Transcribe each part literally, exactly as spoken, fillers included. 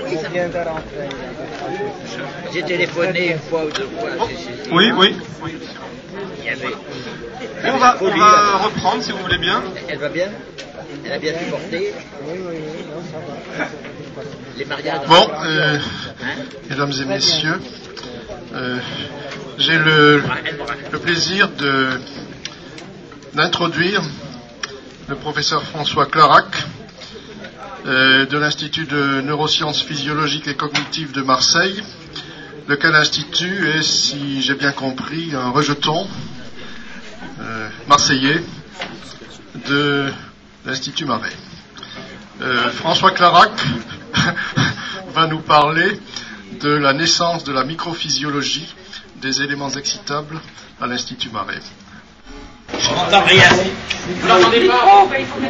On vient de rentrer. J'ai téléphoné une fois ou deux fois. Oh. Oui, oui. oui. Il y avait... On va, on va reprendre si vous voulez bien. Elle va bien? Elle a bien supporté? Oui, oui, oui, non, ça va. Les mariages. Bon, euh, mesdames et messieurs, euh, j'ai le, le plaisir de, d'introduire le professeur François Clarac euh, de l'Institut de neurosciences physiologiques et cognitives de Marseille, lequel institut est, si j'ai bien compris, un rejeton euh, marseillais de l'Institut Marais. Euh, François Clarac va nous parler de la naissance de la microphysiologie des éléments excitables à l'Institut Marais. Je n'entends rien. Vous n'entendez pas?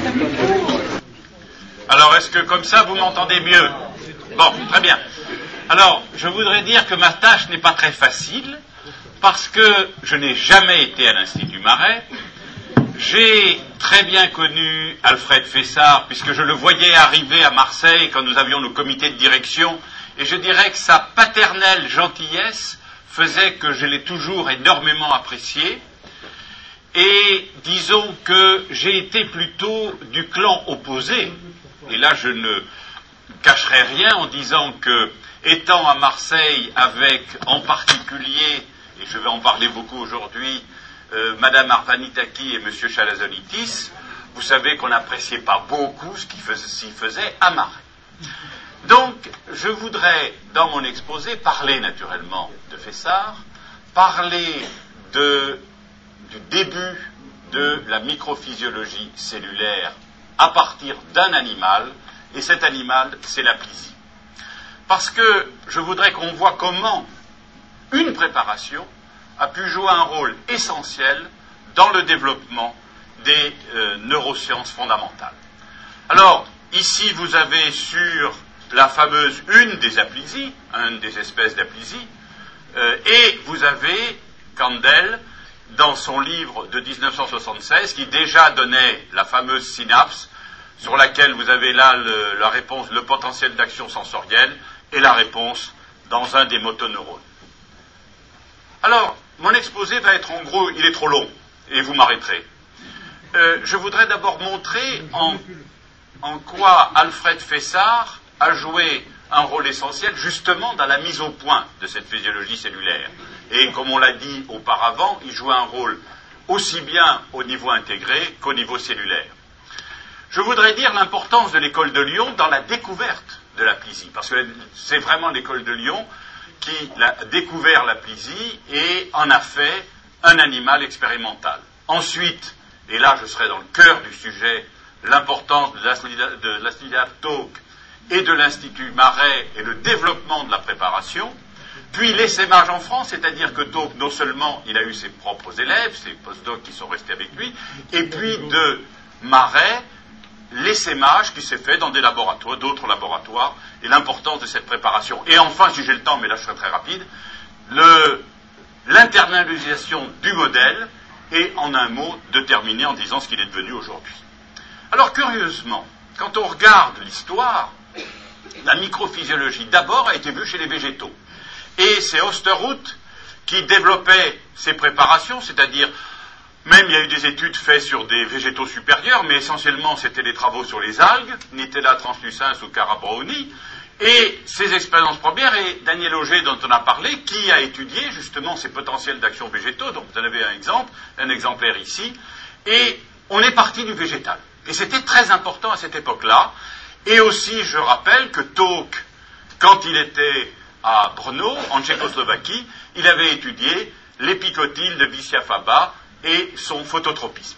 Alors, est-ce que comme ça, vous m'entendez mieux? Bon, très bien. Alors, je voudrais dire que ma tâche n'est pas très facile, parce que je n'ai jamais été à l'Institut Marais. J'ai très bien connu Alfred Fessard, puisque je le voyais arriver à Marseille quand nous avions nos comités de direction, et je dirais que sa paternelle gentillesse faisait que je l'ai toujours énormément apprécié. Et disons que j'ai été plutôt du clan opposé, et là je ne cacherai rien en disant que, étant à Marseille avec en particulier, et je vais en parler beaucoup aujourd'hui, euh, Madame Arvanitaki et Monsieur Chalazonitis, vous savez qu'on n'appréciait pas beaucoup ce qu'il faisait, s'y faisait à Marais. Donc, je voudrais, dans mon exposé, parler naturellement de Fessard, parler de, du début de la microphysiologie cellulaire à partir d'un animal, et cet animal, c'est la plisie. Parce que je voudrais qu'on voit comment une préparation a pu jouer un rôle essentiel dans le développement des euh, neurosciences fondamentales. Alors, ici, vous avez sur la fameuse une des aplisies, une des espèces d'aplisie, euh, et vous avez Kandel, dans son livre de dix-neuf cent soixante-seize, qui déjà donnait la fameuse synapse, sur laquelle vous avez là le, la réponse, le potentiel d'action sensorielle, et la réponse dans un des motoneurones. Alors, mon exposé va être en gros, il est trop long, et vous m'arrêterez. Euh, je voudrais d'abord montrer en, en quoi Alfred Fessard a joué un rôle essentiel justement dans la mise au point de cette physiologie cellulaire. Et comme on l'a dit auparavant, il joue un rôle aussi bien au niveau intégré qu'au niveau cellulaire. Je voudrais dire l'importance de l'école de Lyon dans la découverte de la plisie, parce que c'est vraiment l'école de Lyon qui a découvert la plisie et en a fait un animal expérimental. Ensuite, et là je serai dans le cœur du sujet, l'importance de l'Aslida Tauque et de l'Institut Marais et le développement de la préparation, puis l'essaimage en France, c'est-à-dire que Tauque, non seulement il a eu ses propres élèves, ses postdocs qui sont restés avec lui, et puis de Marais, l'essaimage qui s'est fait dans des laboratoires, d'autres laboratoires, et l'importance de cette préparation. Et enfin, si j'ai le temps, mais là je serai très rapide, le, l'internalisation du modèle, et en un mot, de terminer en disant ce qu'il est devenu aujourd'hui. Alors, curieusement, quand on regarde l'histoire, la microphysiologie, d'abord, a été vue chez les végétaux. Et c'est Osterhout qui développait ces préparations, c'est-à-dire, même il y a eu des études faites sur des végétaux supérieurs, mais essentiellement c'était des travaux sur les algues, Nitella translucens ou Carabroni, et ces expériences premières, et Daniel Auger dont on a parlé, qui a étudié justement ces potentiels d'action végétaux, donc vous en avez un exemple, un exemplaire ici, et on est parti du végétal. Et c'était très important à cette époque-là, et aussi je rappelle que Tauque, quand il était à Brno, en Tchécoslovaquie, il avait étudié l'épicotyle de Biciafaba et son phototropisme.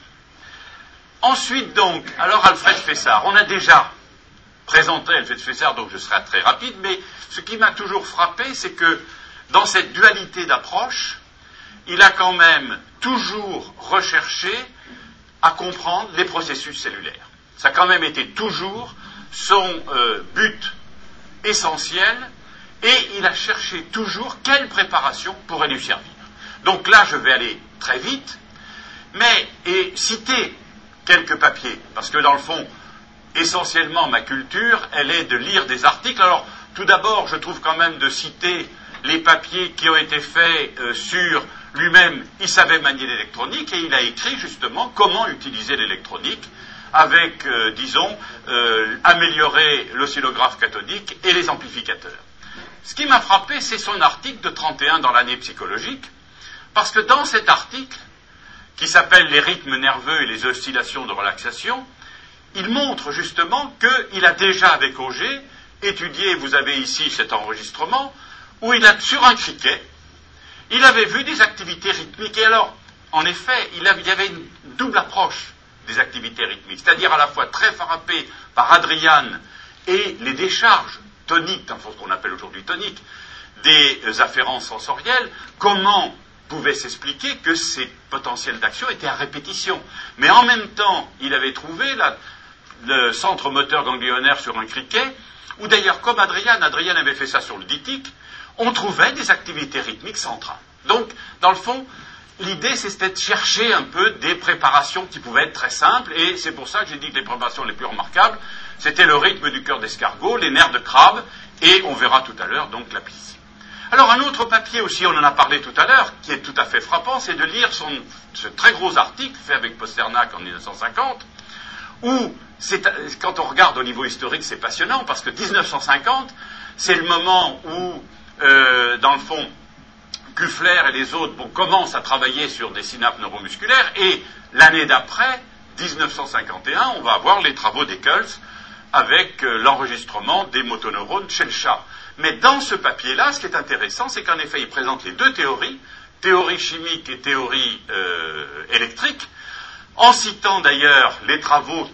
Ensuite donc, alors Alfred Fessard, on a déjà présenté Alfred Fessard, donc je serai très rapide, mais ce qui m'a toujours frappé, c'est que dans cette dualité d'approche, il a quand même toujours recherché à comprendre les processus cellulaires. Ça a quand même été toujours son euh, but essentiel, et il a cherché toujours quelle préparation pourrait lui servir. Donc là, je vais aller très vite, mais et citer quelques papiers, parce que dans le fond, essentiellement, ma culture, elle est de lire des articles. Alors, Tout d'abord, je trouve quand même de citer les papiers qui ont été faits euh, sur lui-même. Il savait manier l'électronique et il a écrit justement comment utiliser l'électronique avec, euh, disons, euh, améliorer l'oscillographe cathodique et les amplificateurs. Ce qui m'a frappé, c'est son article de trente et un dans l'année psychologique, parce que dans cet article, qui s'appelle « Les rythmes nerveux et les oscillations de relaxation », il montre justement qu'il a déjà, avec Auger, étudié, vous avez ici cet enregistrement, où il a, sur un criquet, il avait vu des activités rythmiques. Et alors, en effet, il, avait, il y avait une double approche des activités rythmiques, c'est-à-dire à la fois très frappé par Adrian et les décharges toniques, enfin ce qu'on appelle aujourd'hui toniques, des afférences sensorielles, comment pouvait s'expliquer que ces potentiels d'action étaient à répétition. Mais en même temps, il avait trouvé la, le centre moteur ganglionnaire sur un criquet, où d'ailleurs, comme Adrian, Adrian avait fait ça sur le ditique, on trouvait des activités rythmiques centrales. Donc, dans le fond, l'idée, c'était de chercher un peu des préparations qui pouvaient être très simples, et c'est pour ça que j'ai dit que les préparations les plus remarquables, c'était le rythme du cœur d'escargot, les nerfs de crabe, et on verra tout à l'heure, donc, la plissie. Alors, un autre papier aussi, on en a parlé tout à l'heure, qui est tout à fait frappant, c'est de lire son, ce très gros article fait avec Pasternak en mille neuf cent cinquante, où, c'est, quand on regarde au niveau historique, c'est passionnant, parce que dix-neuf cent cinquante, c'est le moment où, euh, dans le fond, Kuffler et les autres bon, commencent à travailler sur des synapses neuromusculaires, et l'année d'après, dix-neuf cent cinquante et un, on va avoir les travaux d'Eccles avec euh, l'enregistrement des motoneurones chez le chat. Mais dans ce papier-là, ce qui est intéressant, c'est qu'en effet, il présente les deux théories, théorie chimique et théorie euh, électrique, en citant d'ailleurs les travaux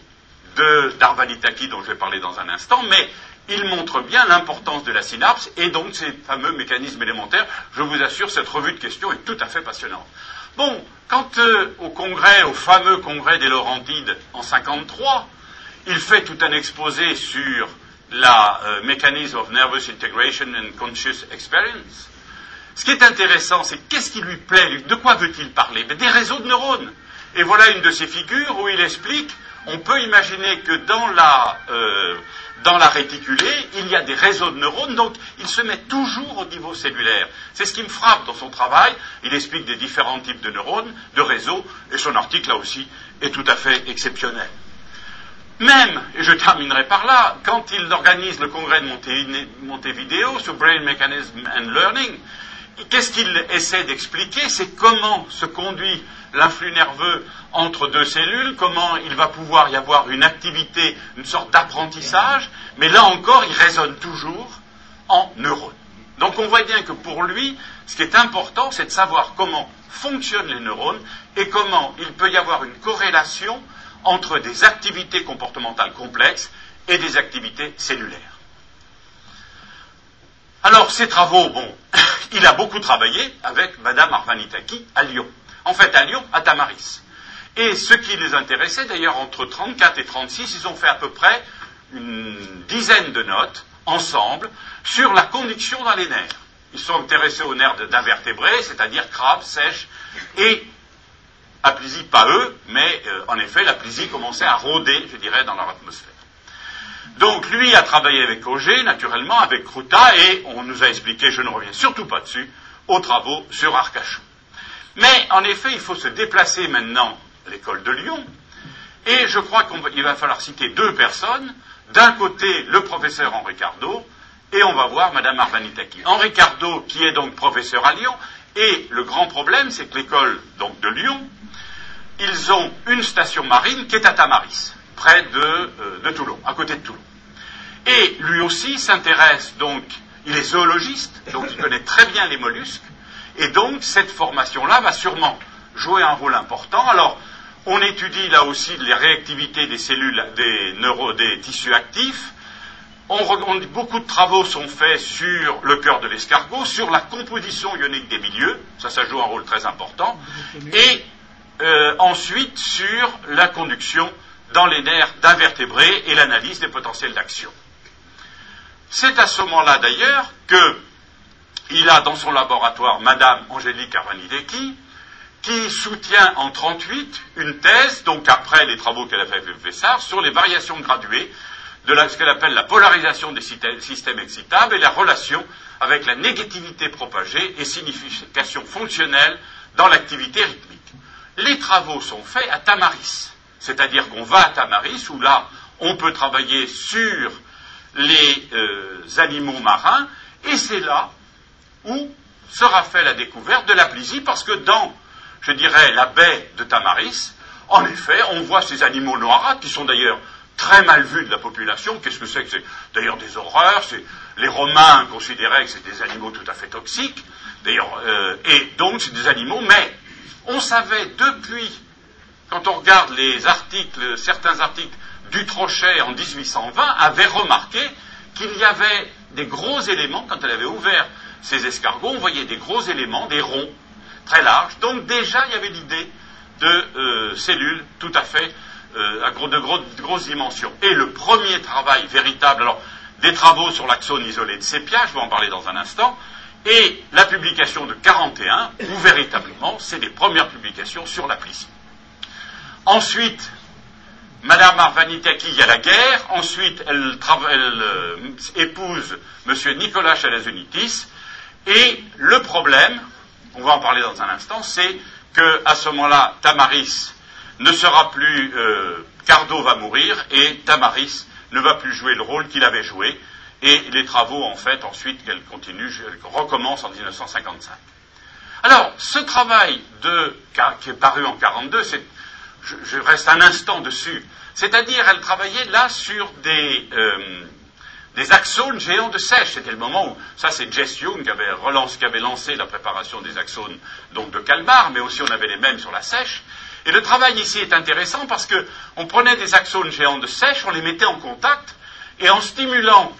de d'Arvanitaki, dont je vais parler dans un instant, mais il montre bien l'importance de la synapse et donc ces fameux mécanismes élémentaires. Je vous assure, cette revue de questions est tout à fait passionnante. Bon, quant euh, au congrès, au fameux congrès des Laurentides en cinquante-trois, il fait tout un exposé sur la euh, Mechanism of Nervous Integration and Conscious Experience. Ce qui est intéressant, c'est qu'est-ce qui lui plaît, lui, de quoi veut-il parler? Mais des réseaux de neurones. Et voilà une de ces figures où il explique, on peut imaginer que dans la, euh, dans la réticulée, il y a des réseaux de neurones, donc il se met toujours au niveau cellulaire. C'est ce qui me frappe dans son travail. Il explique des différents types de neurones, de réseaux, et son article, là aussi, est tout à fait exceptionnel. Même, et je terminerai par là, quand il organise le congrès de Monté, Montevideo sur Brain Mechanism and Learning, qu'est-ce qu'il essaie d'expliquer? C'est comment se conduit l'influx nerveux entre deux cellules, comment il va pouvoir y avoir une activité, une sorte d'apprentissage, mais là encore, il raisonne toujours en neurones. Donc on voit bien que pour lui, ce qui est important, c'est de savoir comment fonctionnent les neurones et comment il peut y avoir une corrélation entre des activités comportementales complexes et des activités cellulaires. Alors, ces travaux, bon, il a beaucoup travaillé avec Madame Arvanitaki à Lyon. En fait, à Lyon, à Tamaris. Et ce qui les intéressait, d'ailleurs, entre trente-quatre et trente-six, ils ont fait à peu près une dizaine de notes, ensemble, sur la conduction dans les nerfs. Ils sont intéressés aux nerfs d'invertébrés, c'est-à-dire crabes, sèches, et aplysie, pas eux, mais euh, en effet, l'aplysie commençait à rôder, je dirais, dans leur atmosphère. Donc, lui a travaillé avec Auger, naturellement, avec Kruta, et on nous a expliqué, je ne reviens surtout pas dessus, aux travaux sur Arcachon. Mais, en effet, il faut se déplacer maintenant à l'école de Lyon, et je crois qu'il va falloir citer deux personnes. D'un côté, le professeur Henri Cardot, et on va voir Madame Arvanitaki. Henri Cardot, qui est donc professeur à Lyon, et le grand problème, c'est que l'école donc, de Lyon, ils ont une station marine qui est à Tamaris, près de, euh, de Toulon, à côté de Toulon. Et lui aussi s'intéresse donc, il est zoologiste, donc il connaît très bien les mollusques, et donc cette formation-là va sûrement jouer un rôle important. Alors, on étudie là aussi les réactivités des cellules, des neuro, des tissus actifs. On, on, beaucoup de travaux sont faits sur le cœur de l'escargot, sur la composition ionique des milieux, ça, ça joue un rôle très important, et euh, ensuite sur la conduction dans les nerfs d'invertébrés et l'analyse des potentiels d'action. C'est à ce moment-là d'ailleurs qu'il a dans son laboratoire Madame Angélique Arvanitaki, qui soutient en trente-huit une thèse, donc après les travaux qu'elle a fait avec Vessard, sur les variations graduées de la, ce qu'elle appelle la polarisation des systèmes excitables et la relation avec la négativité propagée et signification fonctionnelle dans l'activité rythmique. Les travaux sont faits à Tamaris, c'est-à-dire qu'on va à Tamaris où là on peut travailler sur les euh, animaux marins et c'est là où sera fait la découverte de l'aplysie parce que dans, je dirais, la baie de Tamaris, en effet, on voit ces animaux noirâtres qui sont d'ailleurs très mal vus de la population. Qu'est-ce que c'est que c'est? D'ailleurs des horreurs. C'est... Les Romains considéraient que c'était des animaux tout à fait toxiques. D'ailleurs, euh, et donc c'est des animaux, mais on savait depuis, quand on regarde les articles, certains articles du Trochet en dix-huit cent vingt, avait remarqué qu'il y avait des gros éléments, quand elle avait ouvert ces escargots, on voyait des gros éléments, des ronds, très larges. Donc déjà, il y avait l'idée de euh, cellules tout à fait euh, à gros, de, gros, de grosses dimensions. Et le premier travail véritable, alors des travaux sur l'axone isolé de sépia, je vais en parler dans un instant, et la publication de quarante et un, où véritablement, c'est des premières publications sur l'aplysie. Ensuite, Madame Arvanitaki, il y a la guerre. Ensuite, elle, trava- elle euh, épouse M. Nicolas Chalazonitis. Et le problème, on va en parler dans un instant, c'est qu'à ce moment-là, Tamaris ne sera plus... Euh, Cardo va mourir et Tamaris ne va plus jouer le rôle qu'il avait joué. Et les travaux, en fait, ensuite, qu'elle continue, elle recommence en dix-neuf cent cinquante-cinq. Alors, ce travail de, qui est paru en quarante-deux, c'est... Je, je reste un instant dessus. C'est-à-dire, elle travaillait là sur des, euh, des axones géants de sèche. C'était le moment où, ça c'est Jess Young qui avait, relance, qui avait lancé la préparation des axones donc de Kalmar, mais aussi on avait les mêmes sur la sèche. Et le travail ici est intéressant parce que on prenait des axones géants de sèche, on les mettait en contact, et en stimulant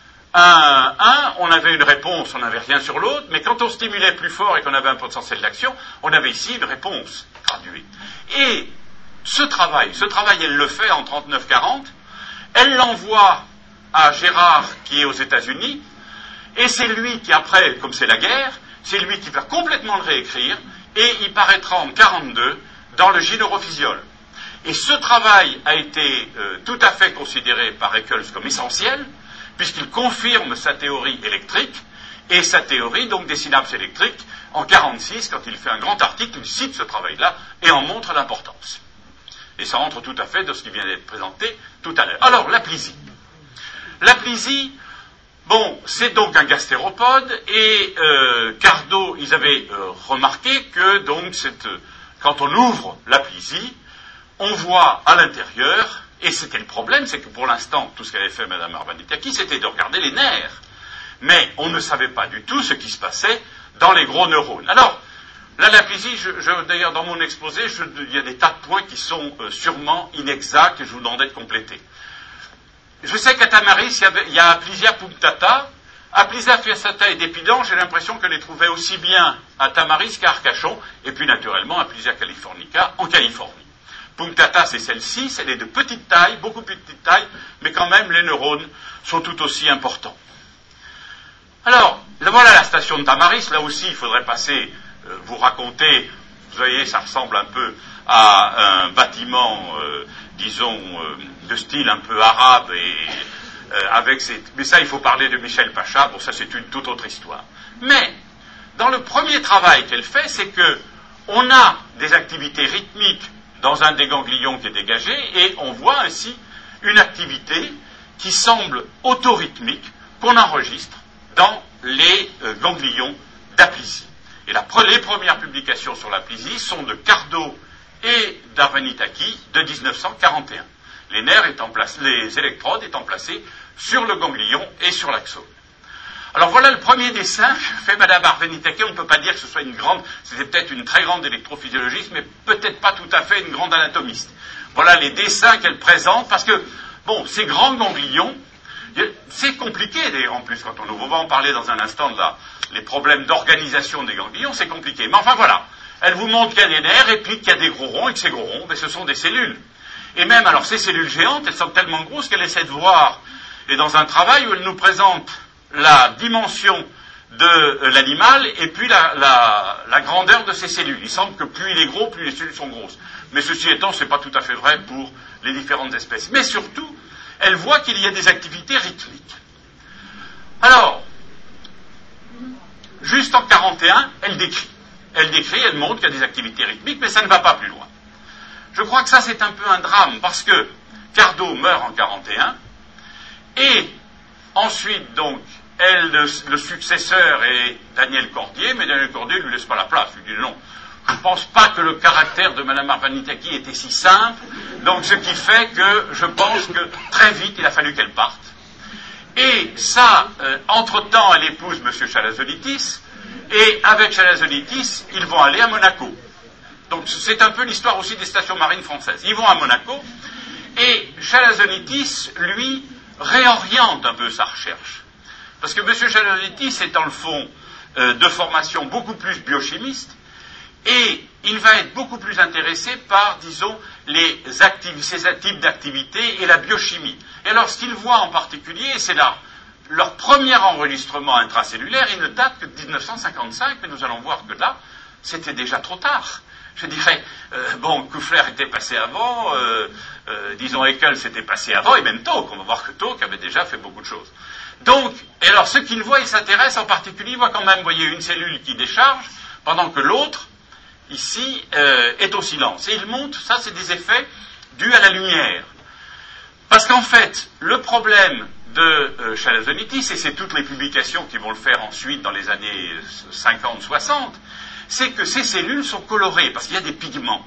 un, un on avait une réponse, on n'avait rien sur l'autre, mais quand on stimulait plus fort et qu'on avait un potentiel d'action, on avait ici une réponse graduée. Et Ce travail, ce travail, elle le fait en trente-neuf quarante, elle l'envoie à Gérard, qui est aux États-Unis, et c'est lui qui, après, comme c'est la guerre, c'est lui qui va complètement le réécrire, et il paraîtra en quarante-deux dans le Gynérophysiol. Et ce travail a été euh, tout à fait considéré par Eccles comme essentiel, puisqu'il confirme sa théorie électrique, et sa théorie, donc, des synapses électriques, en quarante-six, quand il fait un grand article, il cite ce travail-là, et en montre l'importance. Et ça rentre tout à fait dans ce qui vient d'être présenté tout à l'heure. Alors, l'aplysie. L'aplysie, bon, c'est donc un gastéropode, et euh, Cardo, ils avaient euh, remarqué que, donc, cette, quand on ouvre l'aplysie, on voit à l'intérieur, et c'était le problème, c'est que pour l'instant, tout ce qu'avait fait Mme Arvanitaki, c'était de regarder les nerfs. Mais on ne savait pas du tout ce qui se passait dans les gros neurones. Alors, là, l'aplysie, je, je, d'ailleurs, dans mon exposé, je, il y a des tas de points qui sont euh, sûrement inexacts et je vous demandais de compléter. Je sais qu'à Tamaris, il y, avait, il y a Aplysia punctata. Aplysia fiassata et Dépidant, j'ai l'impression qu'elle les trouvait aussi bien à Tamaris qu'à Arcachon, et puis naturellement Aplysia californica en Californie. Punctata, c'est celle-ci, elle est de petite taille, beaucoup plus petite taille, mais quand même les neurones sont tout aussi importants. Alors, voilà la station de Tamaris, là aussi il faudrait passer... vous raconter, vous voyez, ça ressemble un peu à un bâtiment, euh, disons, euh, de style un peu arabe, et euh, avec ces... mais ça, il faut parler de Michel Pacha, bon, ça c'est une toute autre histoire. Mais, dans le premier travail qu'elle fait, c'est que on a des activités rythmiques dans un des ganglions qui est dégagé, et on voit ainsi une activité qui semble autorhythmique, qu'on enregistre dans les euh, ganglions d'aplysie. Et la, les premières publications sur l'aplysie sont de Cardo et d'Arvanitaki de dix-neuf cent quarante et un. Les nerfs étant placés, les électrodes étant placés sur le ganglion et sur l'axone. Alors voilà le premier dessin que fait Mme Arvanitaki. On ne peut pas dire que ce soit une grande, c'était peut-être une très grande électrophysiologiste, mais peut-être pas tout à fait une grande anatomiste. Voilà les dessins qu'elle présente, parce que, bon, ces grands ganglions, c'est compliqué d'ailleurs en plus, quand on, on va en parler dans un instant de la, les problèmes d'organisation des ganglions, c'est compliqué. Mais enfin voilà, elle vous montre qu'il y a des nerfs et puis qu'il y a des gros ronds, et que ces gros ronds, ben, ce sont des cellules. Et même, alors ces cellules géantes, elles sont tellement grosses qu'elle essaie de voir, et dans un travail où elle nous présente la dimension de euh, l'animal et puis la, la, la grandeur de ces cellules. Il semble que plus il est gros, plus les cellules sont grosses. Mais ceci étant, ce n'est pas tout à fait vrai pour les différentes espèces. Mais surtout, elle voit qu'il y a des activités rythmiques. Alors, juste en quarante et un, elle décrit. Elle décrit, elle montre qu'il y a des activités rythmiques, mais ça ne va pas plus loin. Je crois que ça, c'est un peu un drame, parce que Cardo meurt en quarante et un, et ensuite, donc, elle, le, le successeur est Daniel Cordier, mais Daniel Cordier ne lui laisse pas la place. Il dit non, je ne pense pas que le caractère de Mme Arvanitaki était si simple, donc ce qui fait que je pense que très vite, il a fallu qu'elle parte. Et ça, euh, entre-temps, elle épouse M. Chalazonitis, et avec Chalazonitis, ils vont aller à Monaco. Donc c'est un peu l'histoire aussi des stations marines françaises. Ils vont à Monaco, et Chalazonitis, lui, réoriente un peu sa recherche. Parce que M. Chalazonitis est, dans le fond, euh, de formation beaucoup plus biochimiste, et il va être beaucoup plus intéressé par, disons, les activ- ces types d'activités et la biochimie. Et alors, ce qu'il voit en particulier, c'est là, leur premier enregistrement intracellulaire, il ne date que de dix-neuf cent cinquante-cinq, mais nous allons voir que là, c'était déjà trop tard. Je dirais, euh, bon, Kuffler était passé avant, euh, euh, disons, Haeckel s'était passé avant, et même Tocque. On va voir que Tocque avait déjà fait beaucoup de choses. Donc, et alors, ce qu'il voit, il s'intéresse en particulier, il voit quand même, vous voyez, une cellule qui décharge, pendant que l'autre, ici, euh, est au silence. Et il montre, ça, c'est des effets dus à la lumière. Parce qu'en fait, le problème de euh, Chalazonitis, et c'est toutes les publications qui vont le faire ensuite dans les années cinquante soixante, c'est que ces cellules sont colorées, parce qu'il y a des pigments.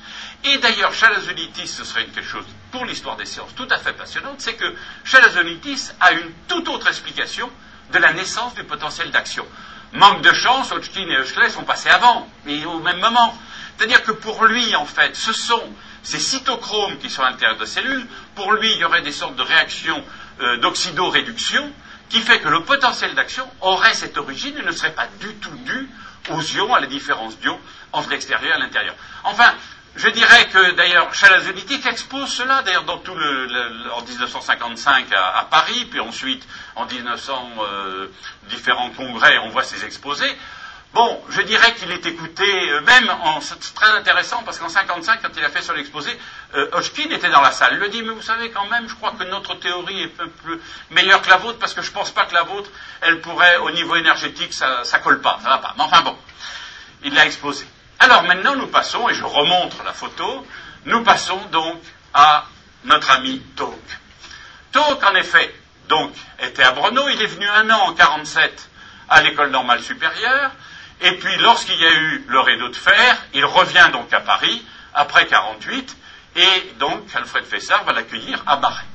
Et d'ailleurs, Chalazonitis, ce serait quelque chose, pour l'histoire des sciences, tout à fait passionnante, c'est que Chalazonitis a une toute autre explication de la naissance du potentiel d'action. Manque de chance, Hodgkin et Huxley sont passés avant, mais au même moment. C'est-à-dire que pour lui, en fait, ce sont ces cytochromes qui sont à l'intérieur de cellules. Pour lui, il y aurait des sortes de réactions euh, d'oxydoréduction qui fait que le potentiel d'action aurait cette origine et ne serait pas du tout dû aux ions, à la différence d'ions entre l'extérieur et l'intérieur. Enfin, je dirais que d'ailleurs Chalazonitis expose cela, d'ailleurs dans tout le, le en dix-neuf cent cinquante-cinq à, à Paris, puis ensuite en dix-neuf cents euh, différents congrès, on voit ses exposés. Bon, je dirais qu'il est écouté, euh, même en, c'est très intéressant parce qu'en cinquante-cinq, quand il a fait son exposé, euh, Hodgkin était dans la salle. Il lui dit, mais vous savez quand même, je crois que notre théorie est un peu meilleure que la vôtre parce que je ne pense pas que la vôtre, elle pourrait, au niveau énergétique, ça ne colle pas, ça va pas. Mais enfin bon, il l'a exposé. Alors maintenant, nous passons, et je remontre la photo, nous passons donc à notre ami Tocque. Tocque, en effet, donc, était à Brno. Il est venu un an en quarante-sept à l'école normale supérieure. Et puis, lorsqu'il y a eu le rideau de fer, il revient donc à Paris, après quarante-huit, et donc Alfred Fessard va l'accueillir à Marais.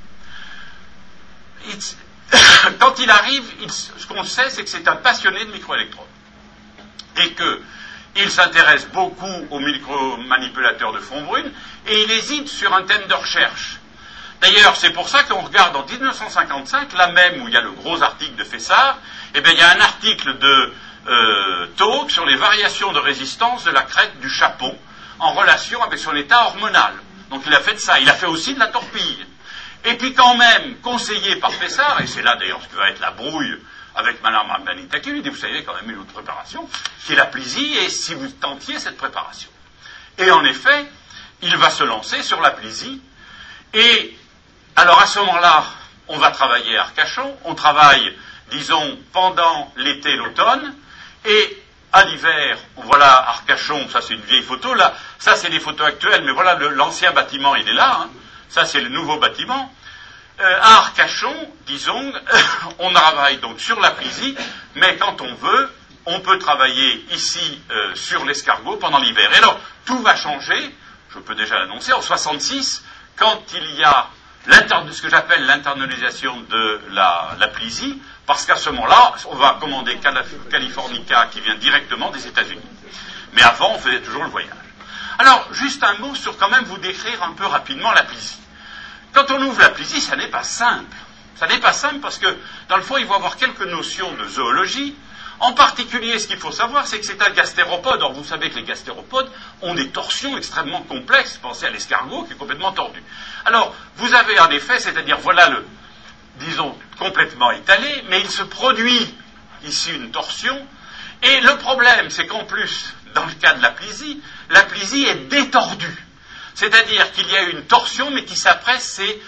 Il, quand il arrive, il, ce qu'on sait, c'est que c'est un passionné de microélectrons. Et qu'il s'intéresse beaucoup aux micromanipulateurs de fond brune, et il hésite sur un thème de recherche. D'ailleurs, c'est pour ça qu'on regarde en dix-neuf cent cinquante-cinq, là même où il y a le gros article de Fessard, eh bien, il y a un article de euh, Tocque sur les variations de résistance de la crête du chapon en relation avec son état hormonal. Donc il a fait de ça. Il a fait aussi de la torpille. Et puis quand même, conseillé par Fessard, et c'est là d'ailleurs ce que va être la brouille avec Mme Arvanitaki, il dit, vous savez, quand même une autre préparation, qui est la plisie, et si vous tentiez cette préparation. Et en effet, il va se lancer sur la plisie, et alors à ce moment-là, on va travailler à Arcachon, on travaille, disons, pendant l'été et l'automne, et à l'hiver, voilà Arcachon, ça c'est une vieille photo, là, ça c'est des photos actuelles, mais voilà, le, l'ancien bâtiment, il est là, hein, ça c'est le nouveau bâtiment. Euh, à Arcachon, disons, on travaille donc sur la plisie, mais quand on veut, on peut travailler ici euh, sur l'escargot pendant l'hiver. Et alors, tout va changer, je peux déjà l'annoncer, en soixante-six, quand il y a ce que j'appelle l'internalisation de la, la plisie, parce qu'à ce moment-là, on va commander Californica qui vient directement des États-Unis. Mais avant, on faisait toujours le voyage. Alors, juste un mot sur quand même vous décrire un peu rapidement la plisie. Quand on ouvre la plisie, ça n'est pas simple. Ça n'est pas simple parce que, dans le fond, il faut avoir quelques notions de zoologie. En particulier, ce qu'il faut savoir, c'est que c'est un gastéropode. Or, vous savez que les gastéropodes ont des torsions extrêmement complexes. Pensez à l'escargot qui est complètement tordu. Alors, vous avez en effet, c'est-à-dire, voilà le, disons, complètement étalé, mais il se produit ici une torsion. Et le problème, c'est qu'en plus, dans le cas de la plisie, la plisie est détordue. C'est-à-dire qu'il y a une torsion, mais qui s'après s'est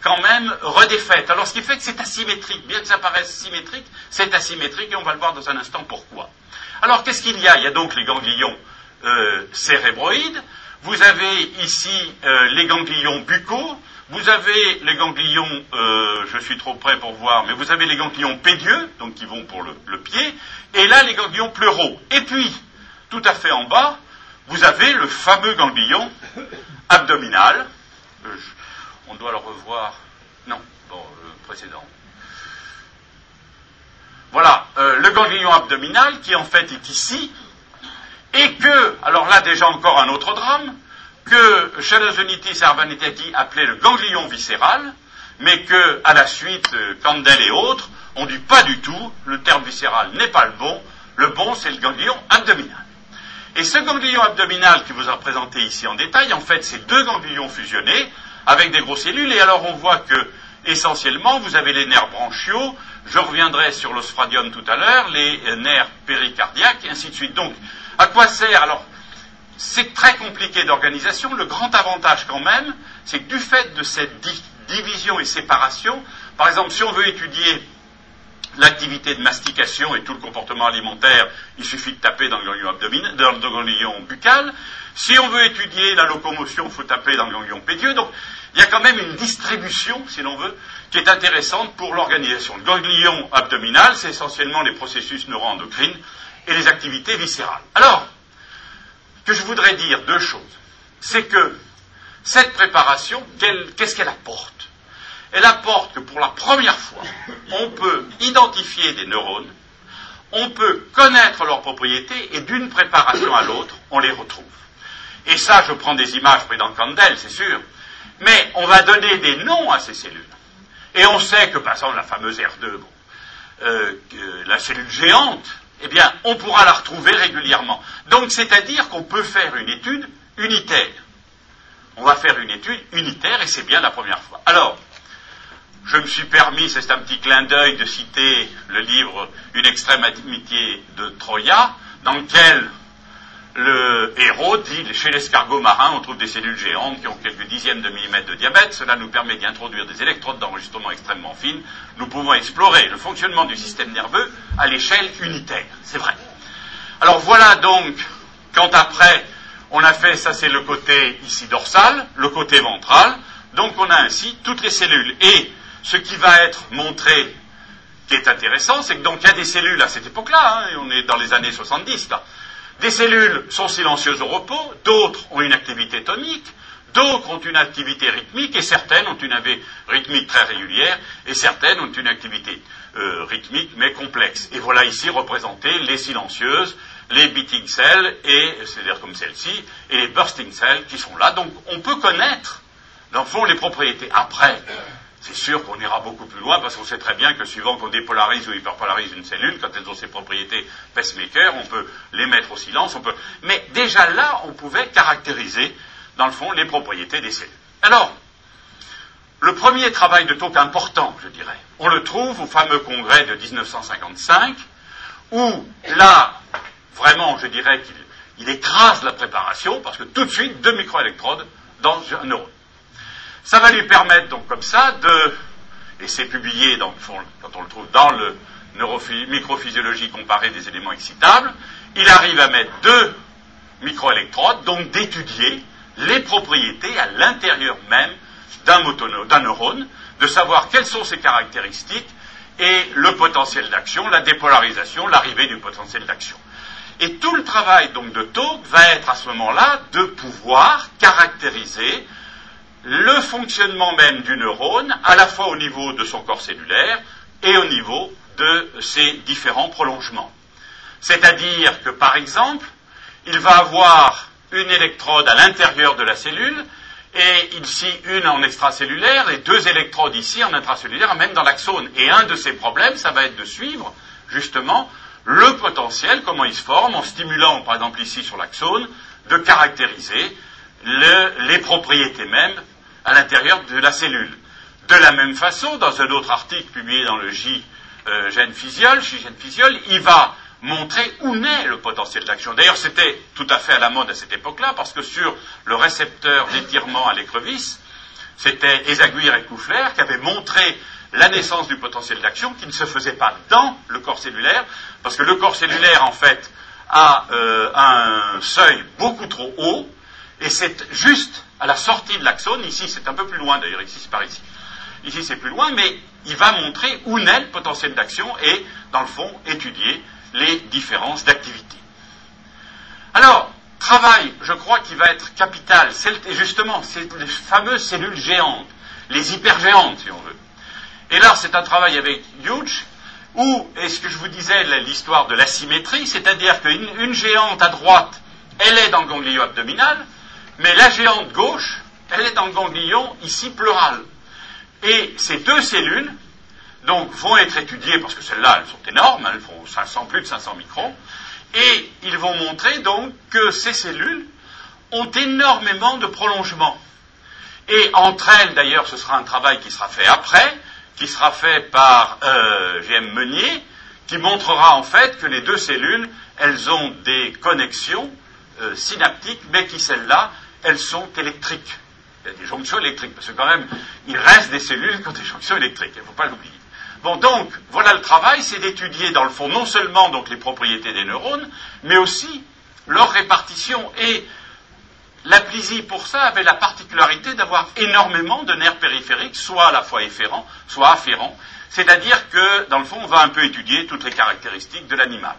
quand même redéfaite. Alors ce qui fait que c'est asymétrique, bien que ça paraisse symétrique, c'est asymétrique et on va le voir dans un instant pourquoi. Alors qu'est-ce qu'il y a? Il y a donc les ganglions euh, cérébroïdes, vous avez ici euh, les ganglions buccaux, vous avez les ganglions, euh, je suis trop près pour voir, mais vous avez les ganglions pédieux, donc qui vont pour le, le pied, et là les ganglions pleuraux. Et puis, tout à fait en bas, vous avez le fameux ganglion abdominal. Euh, je, on doit le revoir. Non, bon, le précédent. Voilà, euh, le ganglion abdominal qui en fait est ici, et que, alors là déjà encore un autre drame, que Chalazonitis et Arvanitaki appelaient le ganglion viscéral, mais que, à la suite, Candel et autres ont dit pas du tout, le terme viscéral n'est pas le bon, le bon c'est le ganglion abdominal. Et ce ganglion abdominal qui vous a présenté ici en détail, en fait, c'est deux ganglions fusionnés avec des grosses cellules, et alors on voit que, essentiellement, vous avez les nerfs branchiaux, je reviendrai sur l'osphradium tout à l'heure, les nerfs péricardiaques, et ainsi de suite. Donc, à quoi sert? Alors, c'est très compliqué d'organisation. Le grand avantage quand même, c'est que du fait de cette di- division et séparation, par exemple, si on veut étudier l'activité de mastication et tout le comportement alimentaire, il suffit de taper dans le ganglion abdominal, dans le ganglion buccal. Si on veut étudier la locomotion, il faut taper dans le ganglion pédieux. Donc, il y a quand même une distribution, si l'on veut, qui est intéressante pour l'organisation. Le ganglion abdominal, c'est essentiellement les processus neuroendocrines et les activités viscérales. Alors, que je voudrais dire deux choses. C'est que cette préparation, qu'est-ce qu'elle apporte? Elle apporte que pour la première fois, on peut identifier des neurones, on peut connaître leurs propriétés et d'une préparation à l'autre, on les retrouve. Et ça, je prends des images prises dans Candel, c'est sûr, mais on va donner des noms à ces cellules. Et on sait que, par exemple, la fameuse R deux, bon, euh, la cellule géante, eh bien, on pourra la retrouver régulièrement. Donc, c'est-à-dire qu'on peut faire une étude unitaire. On va faire une étude unitaire, et c'est bien la première fois. Alors, je me suis permis, c'est un petit clin d'œil, de citer le livre « Une extrême amitié de Troya », dans lequel le héros dit, chez l'escargot marin, on trouve des cellules géantes qui ont quelques dixièmes de millimètres de diamètre. Cela nous permet d'y introduire des électrodes d'enregistrement extrêmement fines. Nous pouvons explorer le fonctionnement du système nerveux à l'échelle unitaire. C'est vrai. Alors voilà donc, quand après, on a fait, ça c'est le côté ici dorsal, le côté ventral. Donc on a ainsi toutes les cellules. Et ce qui va être montré, qui est intéressant, c'est que donc il y a des cellules à cette époque-là, hein, et on est dans les années soixante-dix, là. Des cellules sont silencieuses au repos, d'autres ont une activité tonique, d'autres ont une activité rythmique, et certaines ont une rythmique très régulière, et certaines ont une activité euh, rythmique mais complexe. Et voilà ici représentées les silencieuses, les beating cells, et c'est-à-dire comme celle-ci, et les bursting cells qui sont là. Donc on peut connaître, dans le fond, les propriétés. Après, c'est sûr qu'on ira beaucoup plus loin, parce qu'on sait très bien que suivant qu'on dépolarise ou hyperpolarise une cellule, quand elles ont ces propriétés pacemaker, on peut les mettre au silence, on peut... Mais déjà là, on pouvait caractériser, dans le fond, les propriétés des cellules. Alors, le premier travail de Tocque important, je dirais, on le trouve au fameux congrès de dix-neuf cent cinquante-cinq, où là, vraiment, je dirais qu'il il écrase la préparation, parce que tout de suite, deux microélectrodes dans un neurone. Ça va lui permettre donc comme ça de, et c'est publié dans, quand on le trouve dans le microphysiologie comparée des éléments excitables, il arrive à mettre deux microélectrodes, donc d'étudier les propriétés à l'intérieur même d'un, motono, d'un neurone, de savoir quelles sont ses caractéristiques et le potentiel d'action, la dépolarisation, l'arrivée du potentiel d'action. Et tout le travail donc de Tocque va être à ce moment-là de pouvoir caractériser le fonctionnement même du neurone, à la fois au niveau de son corps cellulaire et au niveau de ses différents prolongements. C'est-à-dire que, par exemple, il va avoir une électrode à l'intérieur de la cellule, et ici une en extracellulaire, et deux électrodes ici en intracellulaire, même dans l'axone. Et un de ses problèmes, ça va être de suivre, justement, le potentiel, comment il se forme, en stimulant, par exemple ici sur l'axone, de caractériser le, les propriétés mêmes à l'intérieur de la cellule. De la même façon, dans un autre article publié dans le J euh, Gène Physiol, J Gène Physiol, il va montrer où naît le potentiel d'action. D'ailleurs, c'était tout à fait à la mode à cette époque-là, parce que sur le récepteur d'étirement à l'écrevisse, C'était Ezaguirre et Koufler qui avaient montré la naissance du potentiel d'action qui ne se faisait pas dans le corps cellulaire, parce que le corps cellulaire, en fait, a euh, un seuil beaucoup trop haut, et c'est juste à la sortie de l'axone, ici c'est un peu plus loin d'ailleurs, ici c'est par ici, ici c'est plus loin, mais il va montrer où naît le potentiel d'action et, dans le fond, étudier les différences d'activité. Alors, travail, je crois, qui va être capital, c'est justement, c'est les fameuses cellules géantes, les hypergéantes, si on veut. Et là, c'est un travail avec Huge, où, est ce que je vous disais, l'histoire de l'asymétrie, c'est-à-dire qu'une une géante à droite, elle est dans le ganglion abdominal, mais la géante gauche, elle est dans le ganglion, ici, pleural. Et ces deux cellules, donc, vont être étudiées, parce que celles-là, elles sont énormes, elles font cinq cents, plus de cinq cents microns, et ils vont montrer, donc, que ces cellules ont énormément de prolongement. Et entre elles, d'ailleurs, ce sera un travail qui sera fait après, qui sera fait par euh, G M Meunier, qui montrera en fait que les deux cellules, elles ont des connexions euh, synaptiques, mais qui celles-là, elles sont électriques. Il y a des jonctions électriques, parce que quand même, il reste des cellules qui ont des jonctions électriques, il ne faut pas l'oublier. Bon, donc, voilà le travail, c'est d'étudier dans le fond non seulement donc les propriétés des neurones, mais aussi leur répartition. Et l'Aplysie, pour ça, avait la particularité d'avoir énormément de nerfs périphériques, soit à la fois efférents, soit afférents, c'est-à-dire que, dans le fond, on va un peu étudier toutes les caractéristiques de l'animal.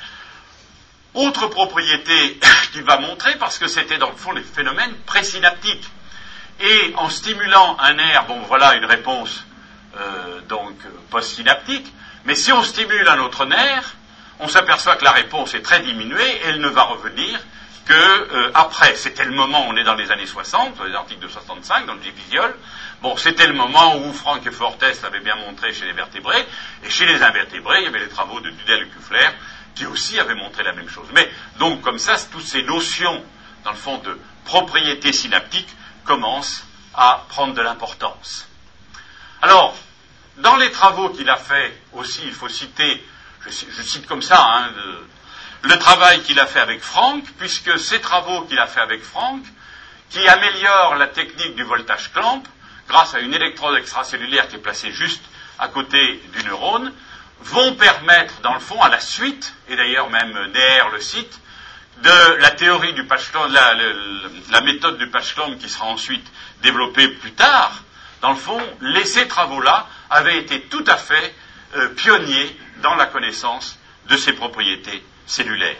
Autre propriété qu'il va montrer, parce que c'était, dans le fond, les phénomènes présynaptiques. Et en stimulant un nerf, bon, voilà une réponse, euh, donc, postsynaptique, mais si on stimule un autre nerf, on s'aperçoit que la réponse est très diminuée, et elle ne va revenir que euh, après, c'était le moment, on est dans les années soixante, dans les articles de soixante-cinq, dans le G-Visiol, bon, c'était le moment où Franck et Fortes l'avaient bien montré chez les vertébrés, et chez les invertébrés, il y avait les travaux de Dudel et Kuffler, qui aussi avaient montré la même chose. Mais, donc, comme ça, toutes ces notions, dans le fond, de propriétés synaptiques, commencent à prendre de l'importance. Alors, dans les travaux qu'il a fait aussi, il faut citer, je, je cite comme ça, hein, de, le travail qu'il a fait avec Franck, puisque ces travaux qu'il a fait avec Franck, qui améliorent la technique du voltage clamp, grâce à une électrode extracellulaire qui est placée juste à côté du neurone, vont permettre, dans le fond, à la suite, et d'ailleurs même D R le cite, de la théorie du patch clamp, la, la, la méthode du patch clamp qui sera ensuite développée plus tard, dans le fond, les, ces travaux-là avaient été tout à fait euh, pionniers dans la connaissance de ces propriétés cellulaire.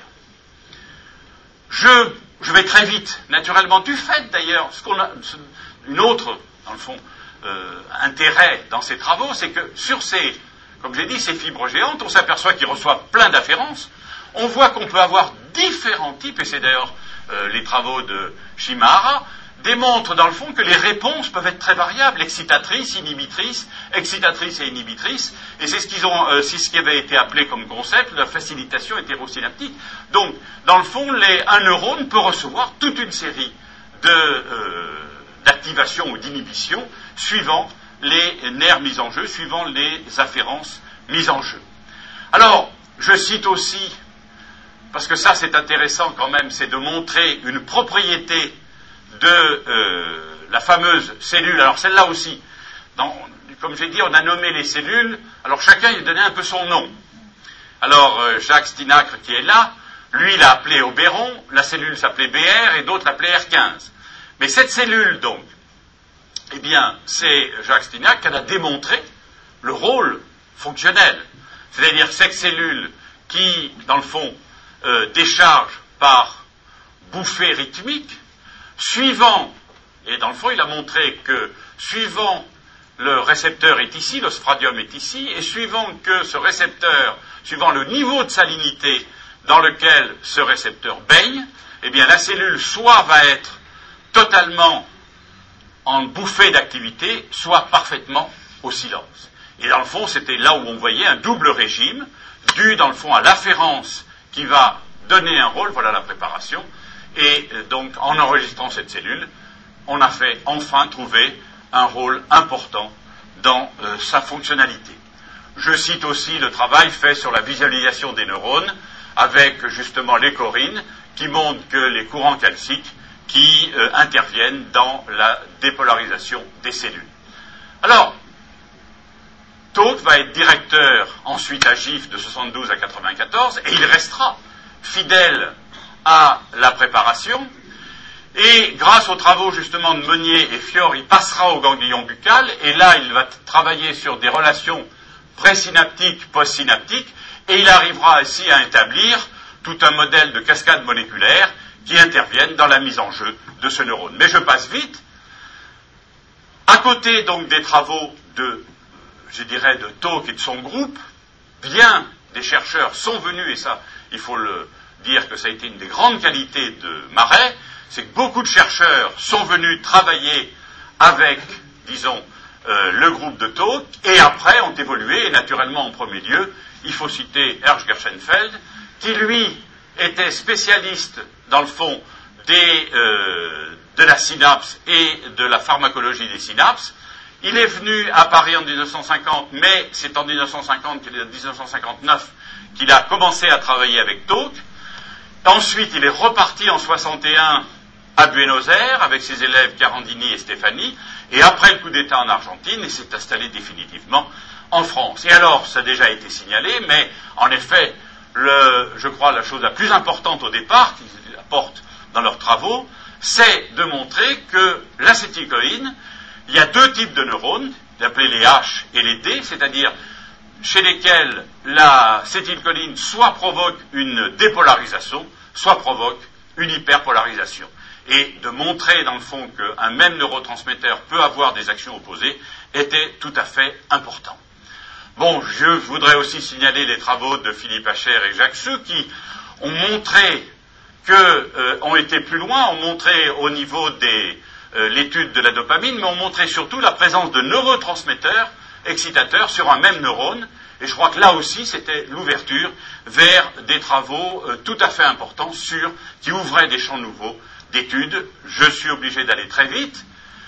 Je, je vais très vite, naturellement, du fait d'ailleurs, ce qu'on a, une autre, dans le fond, euh, intérêt dans ces travaux, c'est que sur ces, comme j'ai dit, ces fibres géantes, on s'aperçoit qu'ils reçoivent plein d'afférences. On voit qu'on peut avoir différents types, et c'est d'ailleurs euh, les travaux de Shimahara, démontrent dans le fond que les réponses peuvent être très variables, excitatrices, inhibitrices, excitatrices et inhibitrices, et c'est ce qu'ils ont, euh, c'est ce qui avait été appelé comme concept la facilitation hétérosynaptique. Donc, dans le fond, les, un neurone peut recevoir toute une série de, euh, d'activations ou d'inhibitions suivant les nerfs mis en jeu, suivant les afférences mises en jeu. Alors, je cite aussi, parce que ça c'est intéressant quand même, c'est de montrer une propriété de euh, la fameuse cellule. Alors celle-là aussi, dans, comme j'ai dit, on a nommé les cellules, alors chacun il donnait un peu son nom. Alors euh, Jacques Stinacre qui est là, lui il a appelé Oberon, la cellule s'appelait B R et d'autres l'appelaient R quinze. Mais cette cellule donc, eh bien c'est Jacques Stinacre qui a démontré le rôle fonctionnel. C'est-à-dire cette cellule qui, dans le fond, euh, décharge par bouffée rythmique, suivant, et dans le fond il a montré que suivant le récepteur est ici, le sphradium est ici, et suivant que ce récepteur, suivant le niveau de salinité dans lequel ce récepteur baigne, eh bien la cellule soit va être totalement en bouffée d'activité, soit parfaitement au silence. Et dans le fond, c'était là où on voyait un double régime, dû dans le fond à l'afférence qui va donner un rôle, voilà la préparation, et donc en enregistrant cette cellule, on a fait enfin trouver un rôle important dans euh, sa fonctionnalité. Je cite aussi le travail fait sur la visualisation des neurones, avec justement les corines, qui montrent que les courants calciques qui euh, interviennent dans la dépolarisation des cellules. Alors, Taute va être directeur ensuite à G I F de soixante-douze à quatre-vingt-quatorze, et il restera fidèle à la préparation. Et grâce aux travaux justement de Meunier et Fior, il passera au ganglion buccal, et là il va travailler sur des relations présynaptiques, postsynaptiques, et il arrivera ainsi à établir tout un modèle de cascade moléculaire qui interviennent dans la mise en jeu de ce neurone. Mais je passe vite. À côté donc des travaux de, je dirais, de Taute et de son groupe, bien des chercheurs sont venus, et ça, il faut le dire que ça a été une des grandes qualités de Marais, c'est que beaucoup de chercheurs sont venus travailler avec, disons, euh, le groupe de Taute, et après ont évolué, et naturellement en premier lieu, il faut citer Ernst Gershenfeld, qui lui était spécialiste, dans le fond, des, euh, de la synapse et de la pharmacologie des synapses. Il est venu à Paris en dix-neuf cent cinquante, mais c'est en dix-neuf cent cinquante, dix-neuf cent cinquante-neuf qu'il a commencé à travailler avec Taute. Ensuite, il est reparti en soixante et un à Buenos Aires avec ses élèves Carandini et Stefani, et après le coup d'État en Argentine, il s'est installé définitivement en France. Et alors, ça a déjà été signalé, mais en effet, le, je crois la chose la plus importante au départ qu'ils apportent dans leurs travaux, c'est de montrer que l'acétylcholine, il y a deux types de neurones, appelés les H et les D, c'est-à-dire chez lesquels l'acétylcholine soit provoque une dépolarisation, soit provoque une hyperpolarisation. Et de montrer, dans le fond, qu'un même neurotransmetteur peut avoir des actions opposées était tout à fait important. Bon, je voudrais aussi signaler les travaux de Philippe Hacher et Jacques Sue qui ont montré que, euh, ont été plus loin, ont montré au niveau de euh, l'étude de la dopamine, mais ont montré surtout la présence de neurotransmetteurs excitateurs sur un même neurone. Et je crois que là aussi, c'était l'ouverture vers des travaux euh, tout à fait importants sur, qui ouvraient des champs nouveaux d'études. Je suis obligé d'aller très vite.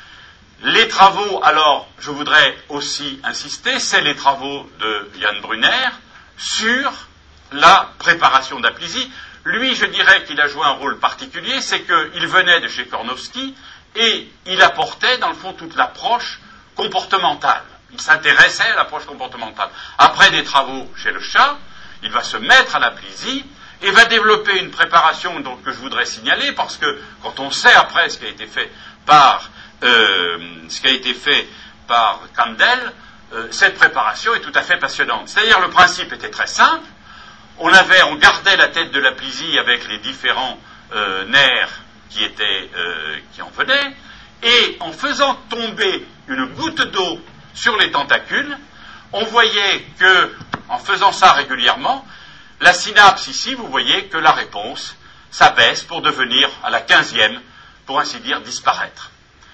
Les travaux, alors, je voudrais aussi insister, c'est les travaux de Yann Brunner sur la préparation d'Aplysie. Lui, je dirais qu'il a joué un rôle particulier, c'est qu'il venait de chez Kornowski et il apportait, dans le fond, toute l'approche comportementale. Il s'intéressait à l'approche comportementale. Après des travaux chez le chat, il va se mettre à l'Aplysie et va développer une préparation donc, que je voudrais signaler, parce que quand on sait après ce qui a été fait par, euh, ce qui a été fait par Kandel, euh, cette préparation est tout à fait passionnante. C'est-à-dire le principe était très simple. On avait, on gardait la tête de l'Aplysie avec les différents euh, nerfs qui étaient, euh, qui en venaient, et en faisant tomber une goutte d'eau sur les tentacules, on voyait que, en faisant ça régulièrement, la synapse ici, vous voyez que la réponse s'abaisse pour devenir, à la quinzième, pour ainsi dire, disparaître.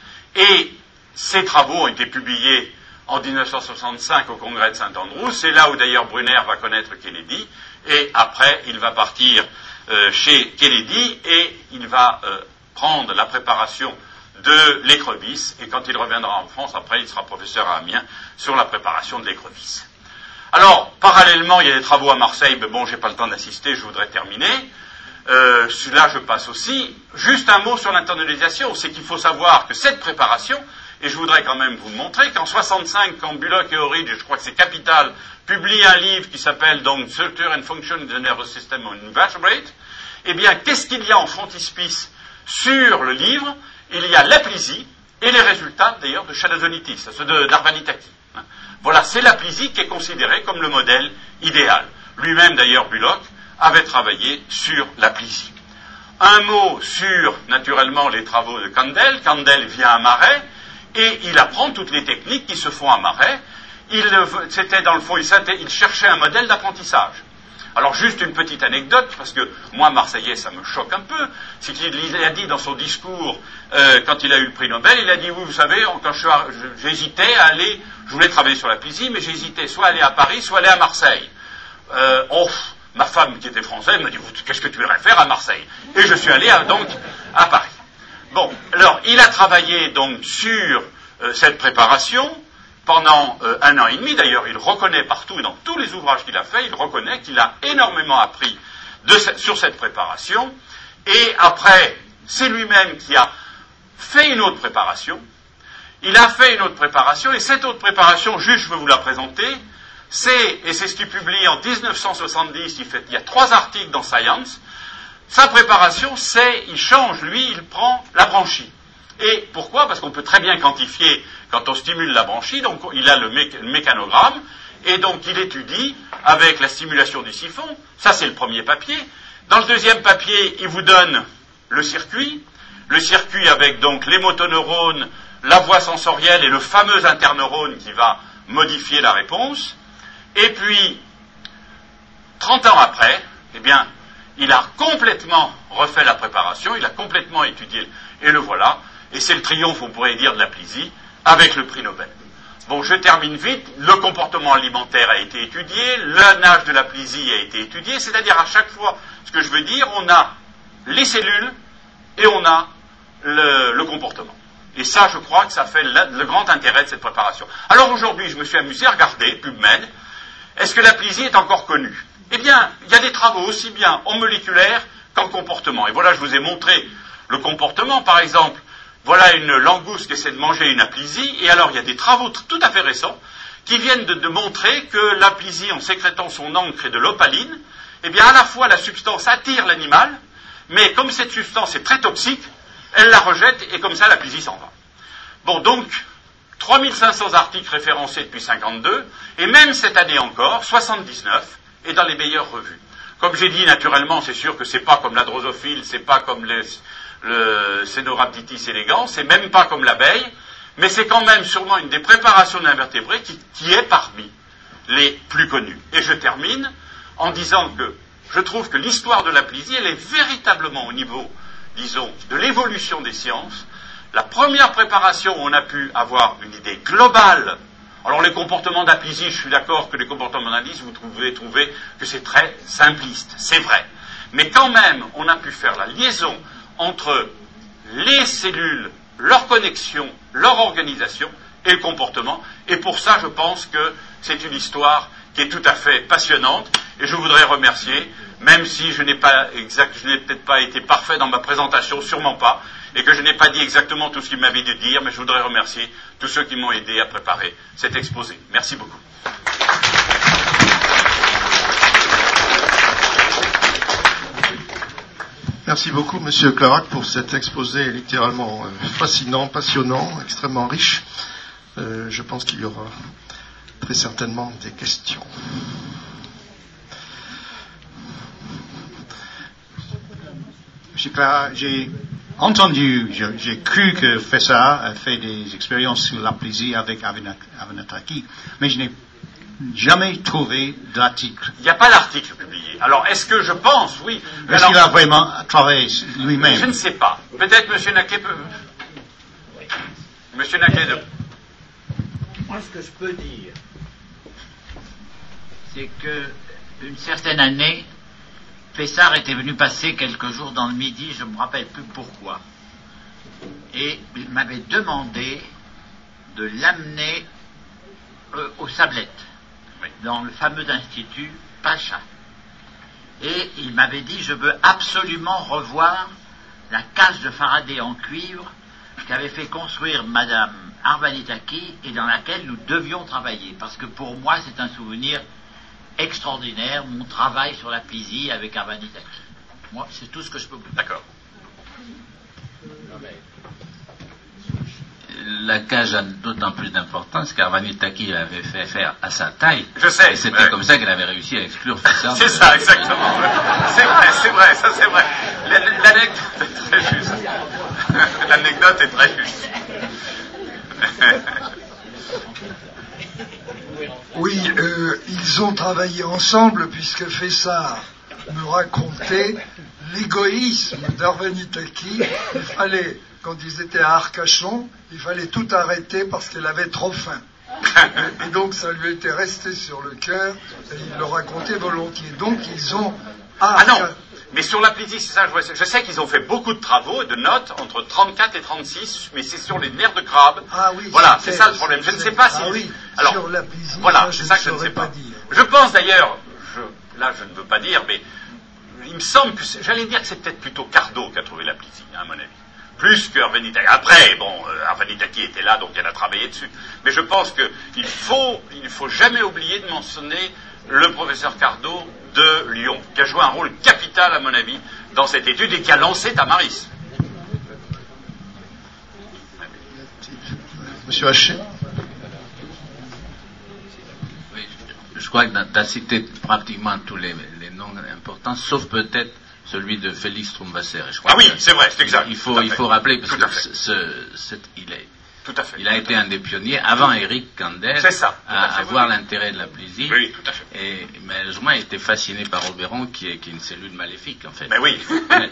Et ces travaux ont été publiés en dix-neuf cent soixante-cinq au congrès de Saint-Andrews, c'est là où d'ailleurs Brunner va connaître Kennedy, et après il va partir euh, chez Kennedy et il va euh, prendre la préparation de l'écrevisse, et quand il reviendra en France, après il sera professeur à Amiens sur la préparation de l'écrevisse. Alors, parallèlement, il y a des travaux à Marseille, mais bon, j'ai pas le temps d'assister, je voudrais terminer. Euh, celui-là, je passe aussi. Juste un mot sur l'internalisation, c'est qu'il faut savoir que cette préparation, et je voudrais quand même vous le montrer, qu'en soixante-cinq, quand Bullock et Orridge, je crois que c'est Capital, publient un livre qui s'appelle donc Structure and Function of the Nervous System on Invertebrate, eh bien, qu'est-ce qu'il y a en frontispice sur le livre? Il y a l'Aplysie et les résultats, d'ailleurs, de Chaladonitis, de d'Arvanitaki. Voilà, c'est l'Aplysie qui est considérée comme le modèle idéal. Lui-même, d'ailleurs, Bullock, avait travaillé sur l'Aplysie. Un mot sur, naturellement, les travaux de Kandel. Kandel vient à Marais, et il apprend toutes les techniques qui se font à Marais. Il, c'était dans le fond, il, il cherchait un modèle d'apprentissage. Alors, juste une petite anecdote, parce que moi, Marseillais, ça me choque un peu, c'est qu'il a dit dans son discours, euh, quand il a eu le prix Nobel, il a dit, oui, vous savez, quand je, j'hésitais à aller, je voulais travailler sur l'Aplysie, mais j'hésitais soit à aller à Paris, soit à aller à Marseille. Euh, oh, ma femme, qui était française, m'a dit, qu'est-ce que tu voudrais faire à Marseille? Et je suis allé à, donc à Paris. Bon, alors, il a travaillé donc sur euh, cette préparation, pendant euh, un an et demi, d'ailleurs, il reconnaît partout, dans tous les ouvrages qu'il a fait, il reconnaît qu'il a énormément appris de ce, sur cette préparation. Et après, c'est lui-même qui a fait une autre préparation. Il a fait une autre préparation, et cette autre préparation, juste je veux vous la présenter, c'est, et c'est ce qu'il publie en dix-neuf cent soixante-dix, il, fait, il y a trois articles dans Science, sa préparation, c'est, il change, lui, il prend la branchie. Et pourquoi? Parce qu'on peut très bien quantifier quand on stimule la branchie, donc il a le, mé- le mécanogramme, et donc il étudie avec la stimulation du siphon, ça c'est le premier papier. Dans le deuxième papier, il vous donne le circuit, le circuit avec donc les motoneurones, la voie sensorielle et le fameux interneurone qui va modifier la réponse. Et puis, trente ans après, eh bien, il a complètement refait la préparation, il a complètement étudié, et le voilà, et c'est le triomphe, on pourrait dire, de l'aplysie, avec le prix Nobel. Bon, je termine vite, le comportement alimentaire a été étudié, l'âge de l'aplysie a été étudié, c'est-à-dire à chaque fois, ce que je veux dire, on a les cellules et on a le, le comportement. Et ça, je crois que ça fait le, le grand intérêt de cette préparation. Alors aujourd'hui, je me suis amusé à regarder, PubMed, est-ce que l'aplysie est encore connue? Eh bien, il y a des travaux aussi bien en moléculaire qu'en comportement. Et voilà, je vous ai montré le comportement, par exemple. Voilà une langouste qui essaie de manger une aplysie, et alors il y a des travaux t- tout à fait récents qui viennent de, de montrer que l'aplysie, en sécrétant son encre et de l'opaline, eh bien, à la fois la substance attire l'animal, mais comme cette substance est très toxique, elle la rejette, et comme ça, l'aplysie s'en va. Bon, donc, trois mille cinq cents articles référencés depuis cinquante-deux, et même cette année encore, soixante-dix-neuf, et dans les meilleures revues. Comme j'ai dit, naturellement, c'est sûr que c'est pas comme la drosophile, c'est pas comme les, le Caenorhabditis elegans, c'est même pas comme l'abeille, mais c'est quand même sûrement une des préparations d'invertébrés qui, qui est parmi les plus connues. Et je termine en disant que je trouve que l'histoire de l'aplysie, elle est véritablement au niveau, disons, de l'évolution des sciences. La première préparation où on a pu avoir une idée globale. Alors les comportements d'aplysie, je suis d'accord que les comportements d'aplysie, vous pouvez trouver que c'est très simpliste, c'est vrai. Mais quand même, on a pu faire la liaison entre les cellules, leur connexion, leur organisation et le comportement. Et pour ça, je pense que c'est une histoire qui est tout à fait passionnante. Et je voudrais remercier, même si je n'ai pas exact, je n'ai peut-être pas été parfait dans ma présentation, sûrement pas, et que je n'ai pas dit exactement tout ce qu'il m'avait dû dire, mais je voudrais remercier tous ceux qui m'ont aidé à préparer cet exposé. Merci beaucoup. Merci beaucoup, Monsieur Clarac, pour cet exposé littéralement euh, fascinant, passionnant, extrêmement riche. Euh, je pense qu'il y aura très certainement des questions. Monsieur Clarac, j'ai entendu, j'ai, j'ai cru que Fessard a fait des expériences sur l'aplysie avec Avenataki, mais je n'ai jamais trouvé d'article. Il n'y a pas d'article publié. Alors, est-ce que je pense, oui. Est-ce alors, qu'il a vraiment travaillé lui-même? Je ne sais pas. Peut-être M. Naquet peut... M. Naquet de... Moi, ce que je peux dire, c'est que une certaine année, Fessard était venu passer quelques jours dans le Midi, je ne me rappelle plus pourquoi. Et il m'avait demandé de l'amener euh, aux Sablettes, dans le fameux institut Pacha. Et il m'avait dit, je veux absolument revoir la cage de Faraday en cuivre qu'avait fait construire Madame Arvanitaki et dans laquelle nous devions travailler. Parce que pour moi, c'est un souvenir extraordinaire, mon travail sur l'aplysie avec Arvanitaki. Moi, c'est tout ce que je peux vous dire. D'accord. La cage a d'autant plus d'importance qu'Arvanitaki l'avait fait faire à sa taille. Je sais. Et c'était ouais. comme ça qu'elle avait réussi à exclure Fessard. C'est ça, exactement. C'est vrai, c'est vrai, ça c'est vrai. L'anecdote est très juste. L'anecdote est très juste. Oui, euh, ils ont travaillé ensemble puisque Fessard me racontait l'égoïsme d'Arvanitaki. Il fallait, quand ils étaient à Arcachon, il fallait tout arrêter parce qu'elle avait trop faim. Et, et donc ça lui était resté sur le cœur, et il le racontait volontiers. Donc ils ont... Ah, ah non, mais sur l'aplysie, c'est ça, je, je sais qu'ils ont fait beaucoup de travaux et de notes entre trente-quatre et trente-six, mais c'est sur les nerfs de crabe. Ah oui, voilà, c'est ça le problème. Je ne sais pas si... Ah oui, alors, sur l'aplysie, voilà, ça, c'est ça que je ne sais pas. Dire. Je pense d'ailleurs, je, là je ne veux pas dire, mais il me semble que, j'allais dire que c'est peut-être plutôt Cardo qui a trouvé la Plizy, hein, à mon avis. Plus que Arvanitaki. Après, bon, euh, Arvanitaki était là, donc elle a travaillé dessus. Mais je pense qu'il faut, il faut jamais oublier de mentionner le professeur Cardo de Lyon, qui a joué un rôle capital, à mon avis, dans cette étude et qui a lancé Tamaris. Monsieur Haché. Oui, je crois que tu as cité pratiquement tous les, les noms importants, sauf peut-être celui de Félix Strumwasser. Ah oui, c'est vrai, c'est exact. Il faut, il faut rappeler, parce que ce, ce, ce, il, est, tout à fait, il a été un des pionniers, avant Eric Kandel, ça, à, à voir l'intérêt de la Plizy. Oui, tout à fait. Et malheureusement, il était fasciné par Oberon, qui est, qui est une cellule maléfique, en fait. Mais oui.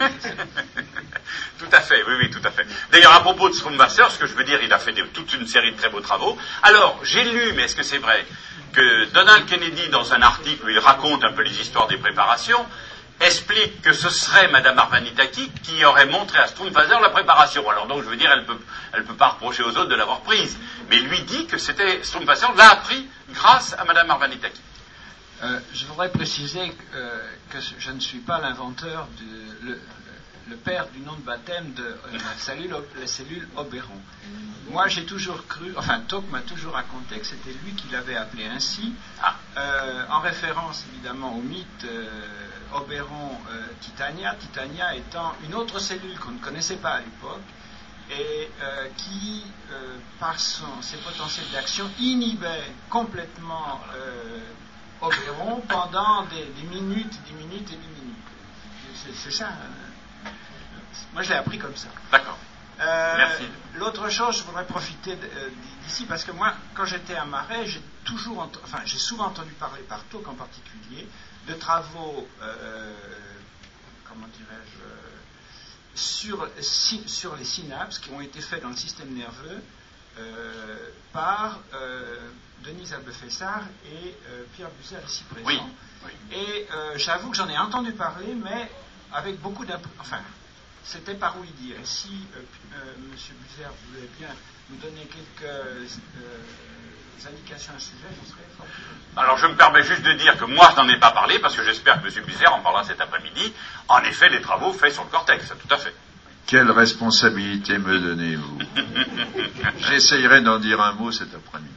Tout à fait, oui, oui, tout à fait. D'ailleurs, à propos de Strumwasser, ce que je veux dire, il a fait des, toute une série de très beaux travaux. Alors, j'ai lu, mais est-ce que c'est vrai, que Donald Kennedy, dans un article où il raconte un peu les histoires des préparations, explique que ce serait Madame Arvanitaki qui aurait montré à Strumwasser la préparation. Alors donc, je veux dire, elle peut, elle peut pas reprocher aux autres de l'avoir prise. Mais lui dit que c'était Strumwasser l'a appris grâce à Madame Arvanitaki. Euh, je voudrais préciser euh, que je ne suis pas l'inventeur de le, le père du nom de baptême de euh, la cellule, la cellule Oberon. Moi, j'ai toujours cru, enfin, Toc m'a toujours raconté que c'était lui qui l'avait appelé ainsi, ah. euh, en référence évidemment au mythe euh, Oberon euh, Titania, Titania étant une autre cellule qu'on ne connaissait pas à l'époque et euh, qui, euh, par son, ses potentiels d'action, inhibait complètement euh, Oberon pendant des, des minutes, des minutes et des minutes. C'est, c'est ça. Euh, moi, je l'ai appris comme ça. D'accord. Euh, Merci. L'autre chose, je voudrais profiter d'ici parce que moi, quand j'étais à Marais, j'ai toujours, ent- enfin, j'ai souvent entendu parler par Toc en particulier de travaux, euh, comment dirais-je, euh, sur, si, sur les synapses qui ont été faits dans le système nerveux euh, par euh, Denise Albefessard et euh, Pierre Buzer ici présent. Oui, oui. Et euh, j'avoue que j'en ai entendu parler, mais avec beaucoup d'impression. Enfin, c'était par oui dire. Et si euh, euh, M. Buzer voulait bien nous donner quelques euh, indications à ce sujet, je serais fort. Alors je me permets juste de dire que moi je n'en ai pas parlé, parce que j'espère que M. Buzer en parlera cet après-midi. En effet, les travaux faits sur le cortex, tout à fait. Quelle responsabilité me donnez-vous? J'essayerai d'en dire un mot cet après-midi.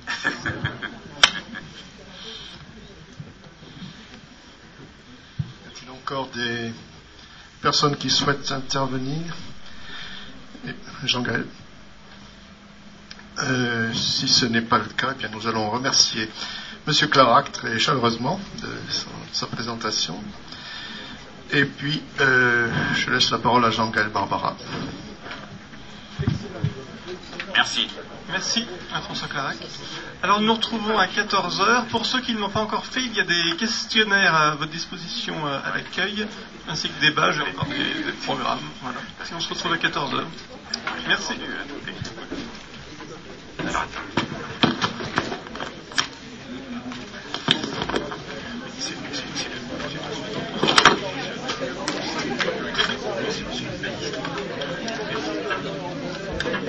Y a-t-il encore des personnes qui souhaitent intervenir? Jean-Gaël. Euh, si ce n'est pas le cas, eh bien nous allons remercier M. Clarac très chaleureusement de son, de sa présentation. Et puis, euh, je laisse la parole à Jean-Gaël Barbara. Merci. Merci à François Clarac. Alors nous nous retrouvons à quatorze heures. Pour ceux qui ne l'ont pas encore fait, il y a des questionnaires à votre disposition à l'accueil, ainsi que des badges et encore des, des programmes. Voilà. Et on se retrouve à quatorze heures. Merci. Alors, attends.